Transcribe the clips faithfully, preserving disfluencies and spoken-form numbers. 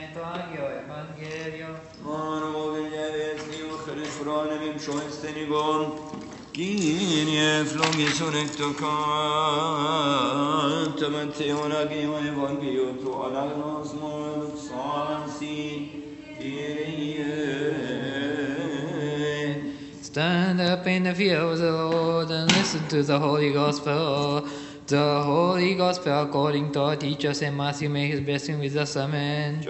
to Agio Evangelio. Mano vignevesni o Chrisfronem schoenstenigon. Kyrie flogison ectocan. Tamanteon agio Evangelio to anagnos monoxansi. Stand up in the fear of the Lord and listen to the Holy Gospel. The Holy Gospel according to our teacher Saint Matthew. May his blessing with us. Amen.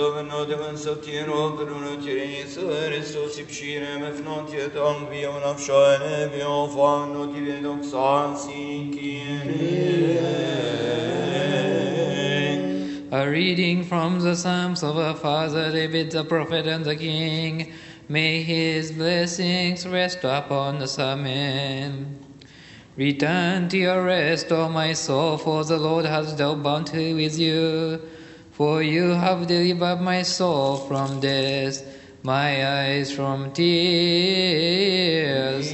A reading from the Psalms of our Father David, the prophet and the king. May his blessings rest upon us. Amen. Return to your rest, O my soul, for the Lord has dealt bountifully with you. For you have delivered my soul from death, my eyes from tears.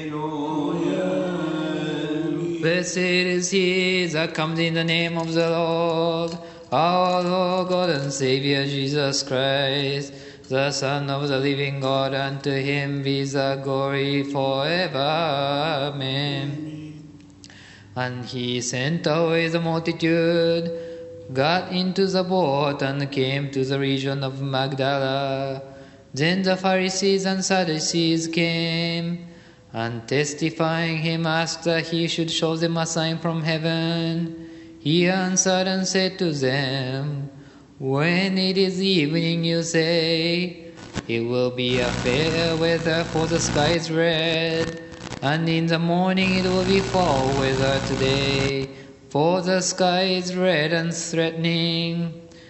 Hallelujah. Blessed is he that comes in the name of the Lord, our Lord God and Savior Jesus Christ, the Son of the living God. Unto him be the glory forever. Amen. And he sent away the multitude, got into the boat, and came to the region of Magdala. Then the Pharisees and Sadducees came, and testifying him asked that he should show them a sign from heaven. He answered and said to them, when it is evening, you say, it will be a fair weather, for the sky is red. And in the morning it will be foul weather today, for the sky is red and threatening.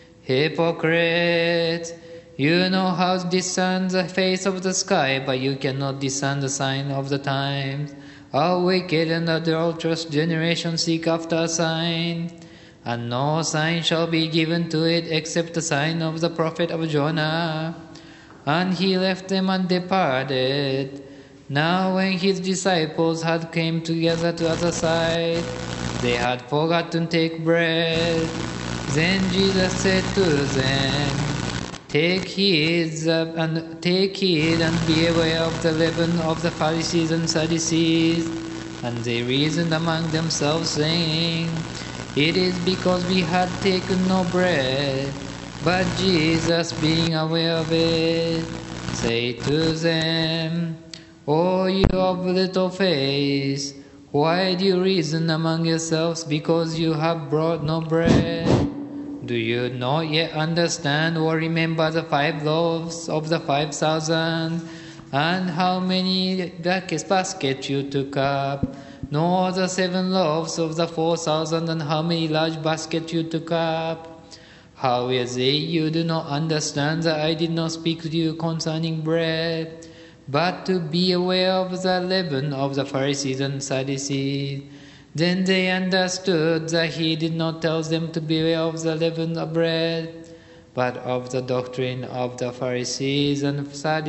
Hypocrites, you know how to discern the face of the sky, but you cannot discern the sign of the times. A wicked and adulterous generation seek after a sign, and no sign shall be given to it except the sign of the prophet of Jonah. And he left them and departed. Now when his disciples had come together to the other side, they had forgotten to take bread. Then Jesus said to them, Take heed and take heed and be aware of the leaven of the Pharisees and Sadducees. And they reasoned among themselves, saying, It is because we had taken no bread. But Jesus, being aware of it, said to them, O you of little faith, why do you reason among yourselves because you have brought no bread? Do you not yet understand or remember the five loaves of the five thousand, and how many baskets you took up? Nor the seven loaves of the four thousand, and how many large baskets you took up? How is it you do not understand that I did not speak to you concerning bread, but to be aware of the leaven of the Pharisees and Sadducees? Then they understood that he did not tell them to beware of the leaven of bread, but of the doctrine of the Pharisees and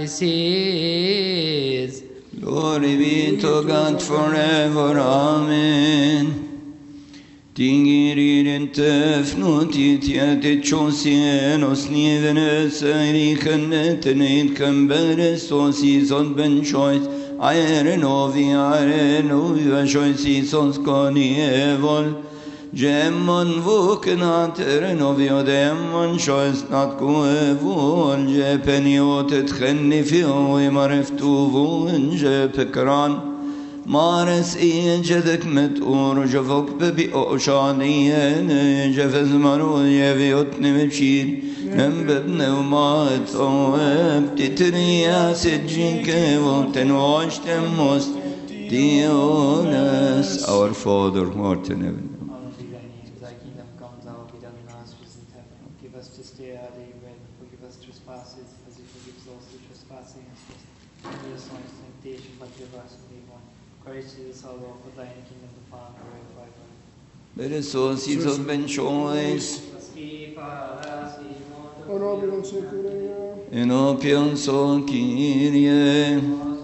Sadducees. Glory be to God forever. Amen. Tingirin tefnutit yatet chosien osniven serichen netenet kamberes osis ben choice iron ovi iron ovi choices os coni evol Gemon vukenat renovi odemon choice not go evol jepeniot et khnifio imareftu vun jepekran Mares in jedek met or javok bebi oshaniye jevez maro yeviot nemchid nembebne umat oem titria sejinke volten washtemos Dionas. Our Father who art in heaven. Hallowed be thy name, thy kingdom come, thy will be done on earth as in heaven. Give us this day our daily bread, and forgive us trespasses as we forgive those who trespass against us. And lead us not into temptation, but deliver us from evil. Christ is our Lord, for thine kingdom, the power, and glory forever. Beresos Jesus ben choice. Enopion son Kyrie.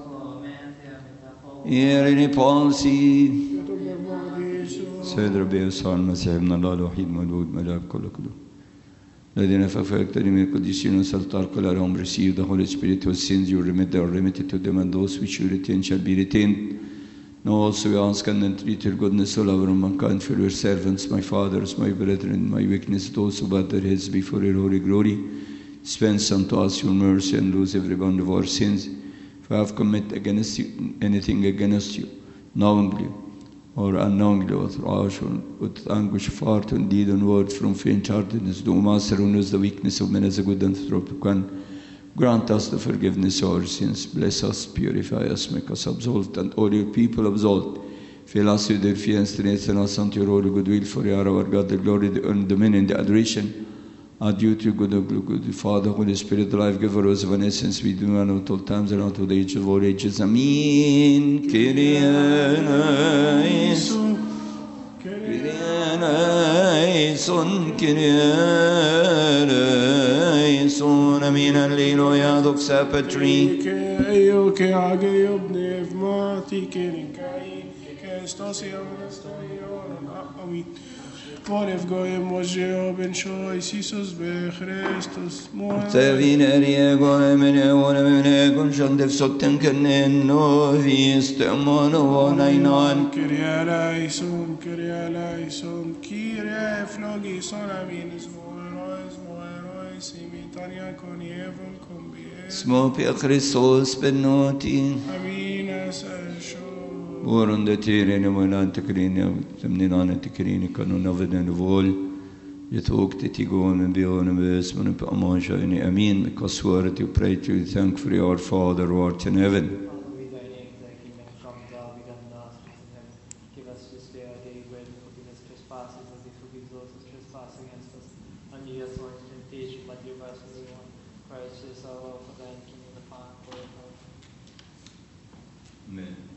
Ieri Ponsi. سيد ربي يسوع المسيح ابن الله الوحيد مولود مجاب كل قدوم Let in effect the miracle disunions altar colarum receive the Holy Spirit whose sins you remit are remitted to them, and those which you retain shall be retained. Now also we ask and entreat your goodness, all over mankind, for your servants, my fathers, my brethren, my weakness, those who bow their heads before your holy glory. Dispense unto us your mercy and lose every one of our sins. If we have committed against you, anything against you, knowingly or unknowingly, with rash, with anguish of heart and deed and word, from faint-heartedness, do Master, who knows the weakness of men as a good anthropic one, grant us the forgiveness of our sins. Bless us, purify us, make us absolved, and all your people absolved. Fill us with your fear and strengthen us unto your holy goodwill, for you are our God, the glory, the honor, the dominion, the adoration. Adieu to good, good, good Father, Holy Spirit, the life giver, whose of an essence we do and at all times and unto the age of all ages. Amen. Kyrie eleison, Kyrie eleison, Kyrie eleison. Amen. Alleluia. Doxa Patri. Io che agio pneumati che rinkai che stosia storia amen. Morev goyim mojeo ben shoy Jesus be Christus mo. Tevine riego emene one mene con shondev sotten kenen no viste mono nainan. Kyrie eleison, Kyrie eleison, Kyrie flogison aminis moerois moerois imitania conievum combie. Smo per Christus benoti. Aminas esho. Oren de teren om en antekrine, som den antekrine kan hun avden vold. Je tog det till gång med björnen bös, men på amansa in i amin, med kassuaret you pray to you, thank for your Father who art in heaven. Give us this day our daily bread, and forgive us trespasses as we forgive those who trespass against us. And lead us not into temptation, but deliver us from evil. Christ is our Lord, for thine kingdom, the power, and glory forever. Amen.